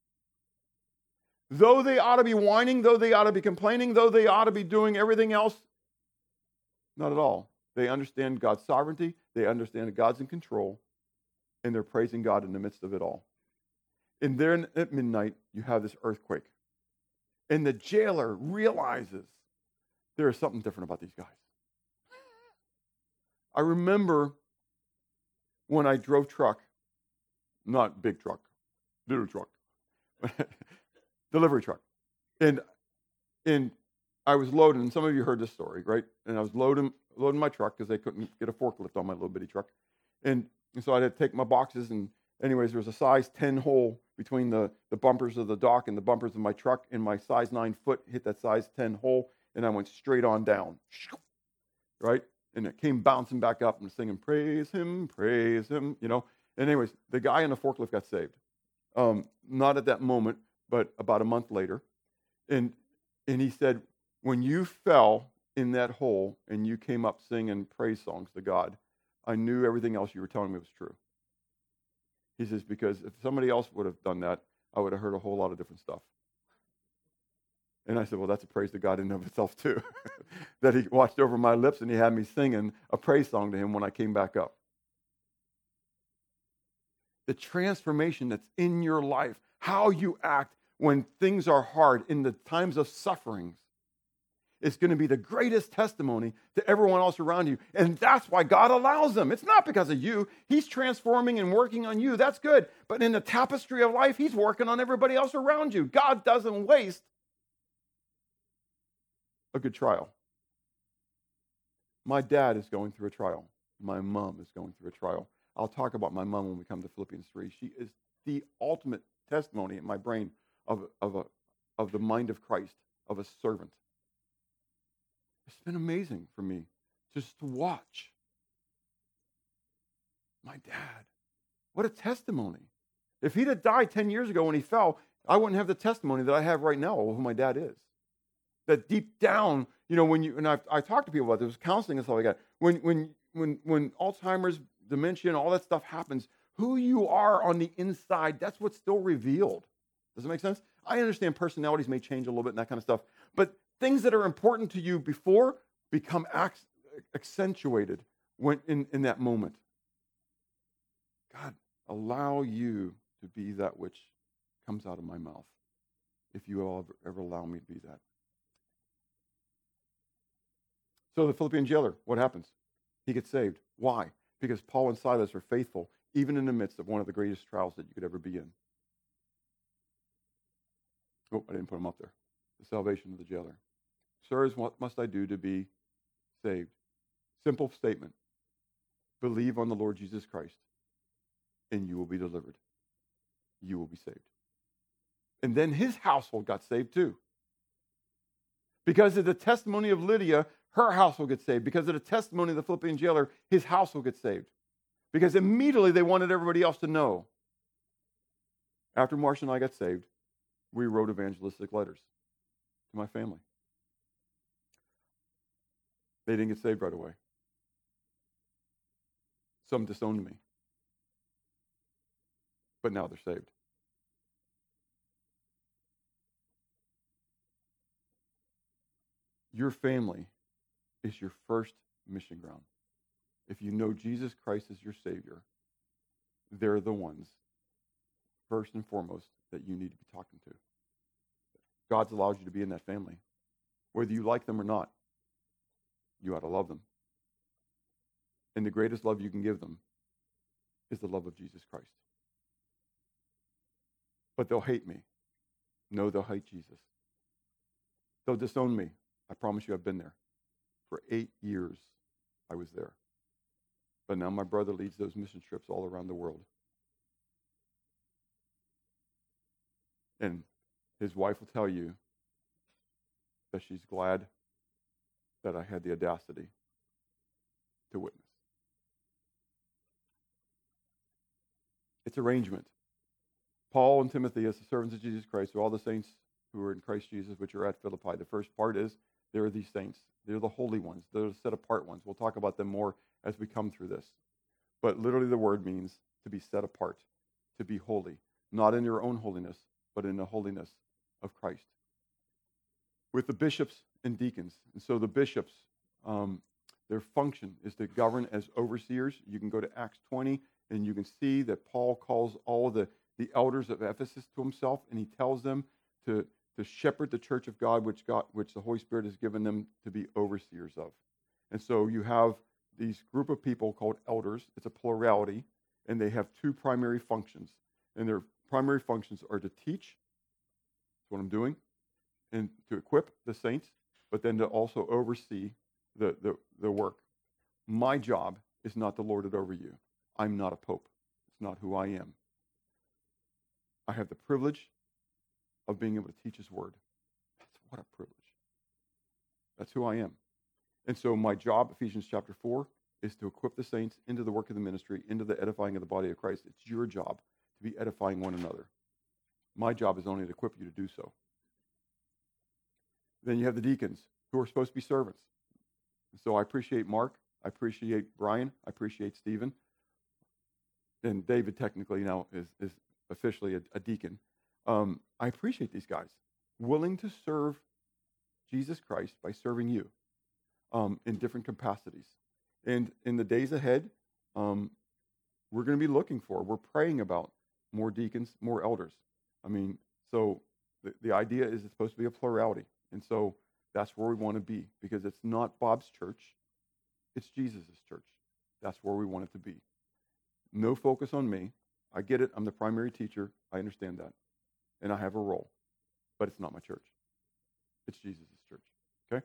Though they ought to be whining, though they ought to be complaining, though they ought to be doing everything else, not at all. They understand God's sovereignty. They understand that God's in control. And they're praising God in the midst of it all. And then at midnight, you have this earthquake. And the jailer realizes there is something different about these guys. I remember when I drove truck, not big truck, little truck, delivery truck. And I was loading, and some of you heard this story, right? And I was loading my truck because they couldn't get a forklift on my little bitty truck. And so I had to take my boxes, and anyways, there was a size 10 hole between the bumpers of the dock and the bumpers of my truck, and my size 9 foot hit that size 10 hole, and I went straight on down. right? And it came bouncing back up and singing, praise him, you know. And anyways, the guy in the forklift got saved. Not at that moment, but about a month later. And he said, when you fell in that hole and you came up singing praise songs to God, I knew everything else you were telling me was true. He says, because if somebody else would have done that, I would have heard a whole lot of different stuff. And I said, well, that's a praise to God in and of itself too. That he watched over my lips and he had me singing a praise song to him when I came back up. The transformation that's in your life, how you act when things are hard, in the times of sufferings, is going to be the greatest testimony to everyone else around you. And that's why God allows them. It's not because of you. He's transforming and working on you. That's good. But in the tapestry of life, he's working on everybody else around you. God doesn't waste a good trial. My dad is going through a trial. My mom is going through a trial. I'll talk about my mom when we come to Philippians 3. She is the ultimate testimony in my brain of the mind of Christ, of a servant. It's been amazing for me just to watch my dad. What a testimony. If he'd have died 10 years ago when he fell, I wouldn't have the testimony that I have right now of who my dad is. That deep down, you know, when you, and I talk to people about this, counseling and stuff like that, when Alzheimer's, dementia, and all that stuff happens, who you are on the inside, that's what's still revealed. Does it make sense? I understand personalities may change a little bit and that kind of stuff, but things that are important to you before become accentuated when in that moment. God, allow you to be that which comes out of my mouth, if you will ever allow me to be that. So the Philippian jailer, what happens? He gets saved. Why? Because Paul and Silas are faithful, even in the midst of one of the greatest trials that you could ever be in. Oh, I didn't put them up there. The salvation of the jailer. Sirs, what must I do to be saved? Simple statement. Believe on the Lord Jesus Christ, and you will be delivered. You will be saved. And then his household got saved too. Because of the testimony of Lydia, her house will get saved. Because of the testimony of the Philippian jailer, his house will get saved. Because immediately they wanted everybody else to know. After Marcia and I got saved, we wrote evangelistic letters to my family. They didn't get saved right away. Some disowned me. But now they're saved. Your family is your first mission ground. If you know Jesus Christ as your Savior, they're the ones, first and foremost, that you need to be talking to. God's allowed you to be in that family. Whether you like them or not, you ought to love them. And the greatest love you can give them is the love of Jesus Christ. But they'll hate me. No, they'll hate Jesus. They'll disown me. I promise you I've been there. For 8 years, I was there. But now my brother leads those mission trips all around the world. And his wife will tell you that she's glad that I had the audacity to witness. It's arrangement. Paul and Timothy, as the servants of Jesus Christ, are all the saints who are in Christ Jesus, which are at Philippi. The first part is there are these saints. They're the holy ones. They're the set apart ones. We'll talk about them more as we come through this. But literally the word means to be set apart, to be holy. Not in your own holiness, but in the holiness of Christ. With the bishops and deacons. And so the bishops, their function is to govern as overseers. You can go to Acts 20, and you can see that Paul calls all of the elders of Ephesus to himself, and he tells them to shepherd the church of God, which the Holy Spirit has given them to be overseers of. And so you have these group of people called elders. It's a plurality, and they have two primary functions. And their primary functions are to teach, that's what I'm doing, and to equip the saints, but then to also oversee the work. My job is not to lord it over you. I'm not a pope. It's not who I am. I have the privilege of being able to teach his word. What a privilege. That's who I am. And so my job, Ephesians chapter 4, is to equip the saints into the work of the ministry, into the edifying of the body of Christ. It's your job to be edifying one another. My job is only to equip you to do so. Then you have the deacons, who are supposed to be servants. So I appreciate Mark. I appreciate Brian. I appreciate Stephen. And David technically now is officially a deacon. I appreciate these guys, willing to serve Jesus Christ by serving you in different capacities. And in the days ahead, we're going to be we're praying about more deacons, more elders. I mean, so the idea is it's supposed to be a plurality. And so that's where we want to be, because it's not Bob's church, it's Jesus' church. That's where we want it to be. No focus on me. I get it. I'm the primary teacher. I understand that. And I have a role. But it's not my church. It's Jesus' church. Okay?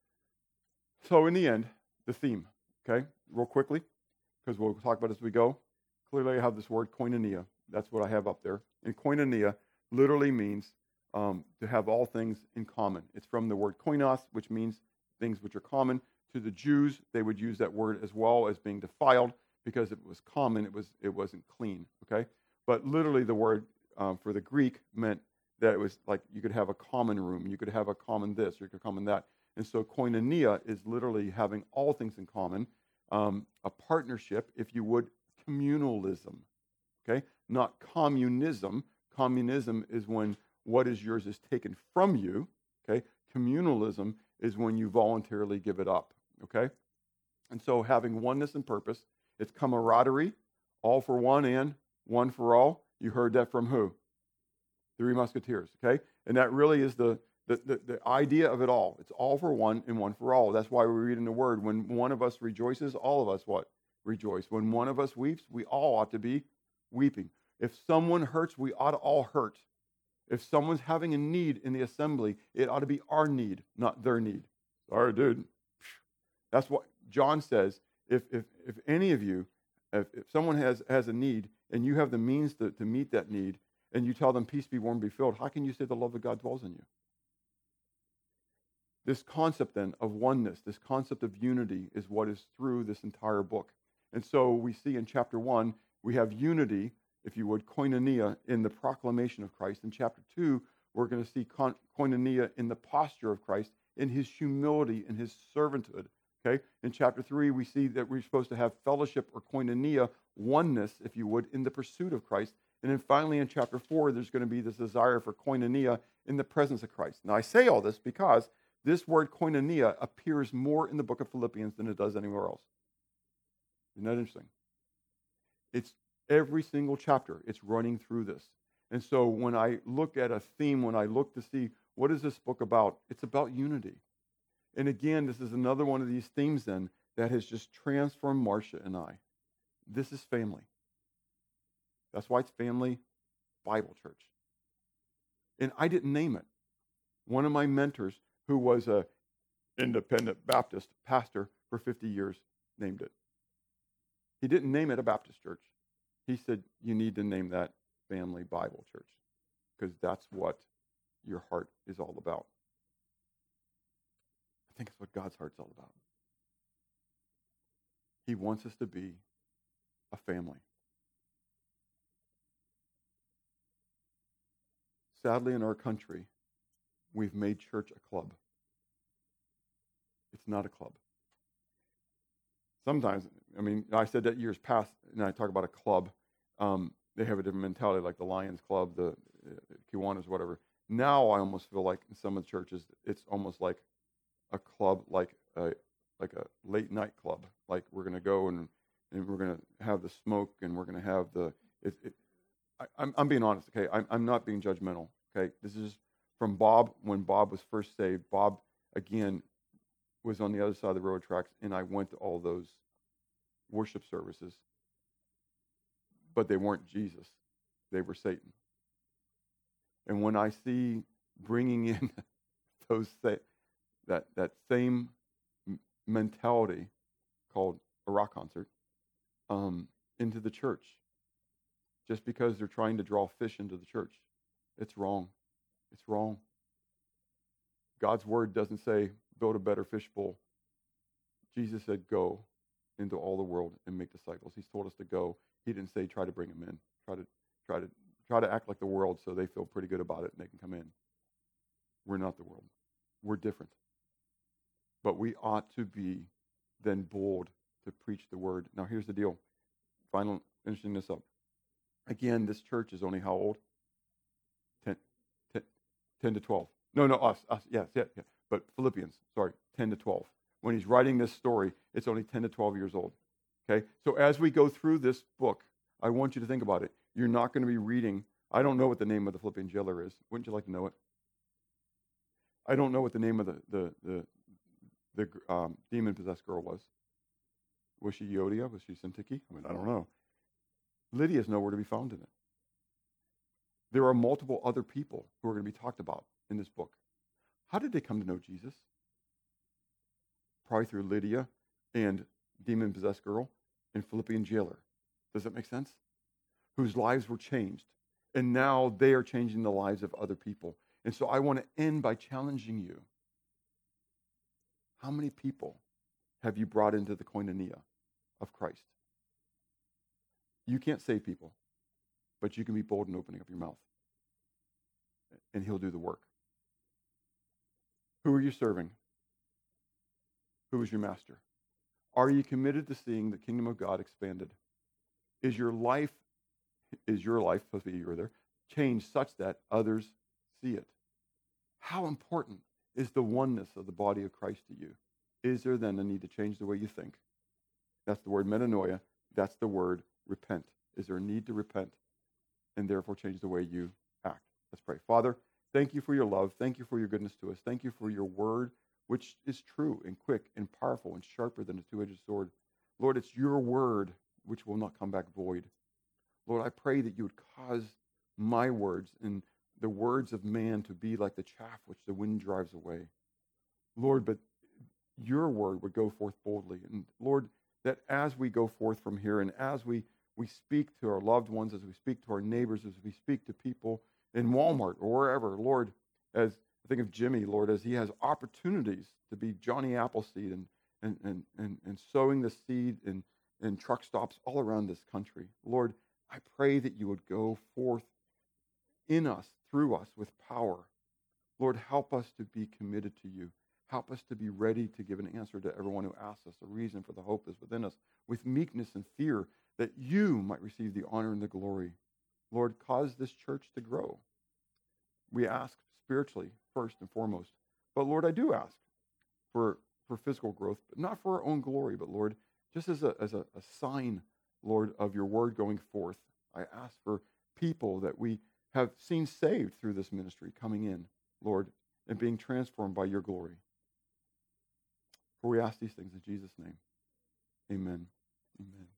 So in the end, the theme. Okay? Real quickly, because we'll talk about it as we go. Clearly I have this word koinonia. That's what I have up there. And koinonia literally means to have all things in common. It's from the word koinos, which means things which are common. To the Jews, they would use that word as well as being defiled, because it was common, it wasn't clean, okay? But literally the word for the Greek meant that it was like you could have a common room, you could have a common this, or you could common that. And so koinonia is literally having all things in common, a partnership, if you would, communalism, okay? Not communism. Communism is when what is yours is taken from you, okay? Communalism is when you voluntarily give it up, okay? And so having oneness and purpose, it's camaraderie, all for one and one for all. You heard that from who? Three Musketeers, okay? And that really is the idea of it all. It's all for one and one for all. That's why we read in the Word, when one of us rejoices, all of us what? Rejoice. When one of us weeps, we all ought to be weeping. If someone hurts, we ought to all hurt. If someone's having a need in the assembly, it ought to be our need, not their need. Sorry, dude. That's what John says. If any of you, if someone has a need and you have the means to meet that need, and you tell them, peace be warm, be filled, how can you say the love of God dwells in you? This concept then of oneness, this concept of unity is what is through this entire book. And so we see in chapter 1, we have unity, if you would, koinonia, in the proclamation of Christ. In chapter 2, we're going to see koinonia in the posture of Christ, in his humility, in his servanthood. Okay? In chapter 3, we see that we're supposed to have fellowship or koinonia, oneness, if you would, in the pursuit of Christ. And then finally in chapter 4, there's going to be this desire for koinonia in the presence of Christ. Now I say all this because this word koinonia appears more in the book of Philippians than it does anywhere else. Isn't that interesting? It's every single chapter. It's running through this. And so when I look at a theme, when I look to see what is this book about, it's about unity. And again, this is another one of these themes then that has just transformed Marcia and I. This is family. That's why it's Family Bible Church. And I didn't name it. One of my mentors, who was an independent Baptist pastor for 50 years, named it. He didn't name it a Baptist church. He said, you need to name that Family Bible Church, because that's what your heart is all about. I think it's what God's heart's all about. He wants us to be a family. Sadly, in our country, we've made church a club. It's not a club. Sometimes, I mean, I said that years past, and I talk about a club. They have a different mentality, like the Lions Club, the Kiwanis, whatever. Now I almost feel like in some of the churches, it's almost like a club, like a late night club. Like we're going to go and we're going to have the smoke, and we're going to have the. I'm being honest, okay? I'm not being judgmental, okay? This is from Bob. When Bob was first saved, Bob again was on the other side of the railroad tracks, and I went to all those worship services, but they weren't Jesus; they were Satan. And when I see bringing in that same mentality called a rock concert into the church, just because they're trying to draw fish into the church, it's wrong. It's wrong. God's word doesn't say build a better fish bowl. Jesus said, go into all the world and make disciples. He's told us to go. He didn't say try to bring them in. Try to act like the world so they feel pretty good about it and they can come in. We're not the world. We're different. But we ought to be then bold to preach the word. Now here's the deal. Finishing this up. Again, this church is only how old? 10 to 12. No, us. Yes. But Philippians, 10 to 12. When he's writing this story, it's only 10 to 12 years old. Okay? So as we go through this book, I want you to think about it. You're not going to be reading. I don't know what the name of the Philippian jailer is. Wouldn't you like to know it? I don't know what the name of the demon-possessed girl was. Was she Euodia? Was she Syntyche? I don't know. Lydia is nowhere to be found in it. There are multiple other people who are going to be talked about in this book. How did they come to know Jesus? Probably through Lydia and demon-possessed girl and Philippian jailer. Does that make sense? Whose lives were changed. And now they are changing the lives of other people. And so I want to end by challenging you. How many people have you brought into the koinonia of Christ? You can't save people, but you can be bold in opening up your mouth. And he'll do the work. Who are you serving? Who is your master? Are you committed to seeing the kingdom of God expanded? Is your life, supposed to be you there, changed such that others see it? How important is the oneness of the body of Christ to you? Is there then a need to change the way you think? That's the word metanoia. That's the word repent. Is there a need to repent and therefore change the way you act? Let's pray. Father, thank you for your love. Thank you for your goodness to us. Thank you for your word, which is true and quick and powerful and sharper than a two-edged sword. Lord, it's your word which will not come back void. Lord, I pray that you would cause my words and the words of man to be like the chaff which the wind drives away. Lord, but your word would go forth boldly. And Lord, that as we go forth from here and as we speak to our loved ones, as we speak to our neighbors, as we speak to people in Walmart or wherever, Lord, as I think of Jimmy, Lord, as he has opportunities to be Johnny Appleseed and sowing the seed in truck stops all around this country. Lord, I pray that you would go forth in us, through us, with power. Lord, help us to be committed to you. Help us to be ready to give an answer to everyone who asks us, a reason for the hope that's within us, with meekness and fear, that you might receive the honor and the glory. Lord, cause this church to grow. We ask spiritually, first and foremost. But Lord, I do ask for physical growth, but not for our own glory, but Lord, just as a sign, Lord, of your word going forth. I ask for people that we have seen saved through this ministry coming in, Lord, and being transformed by your glory. For we ask these things in Jesus' name. Amen. Amen.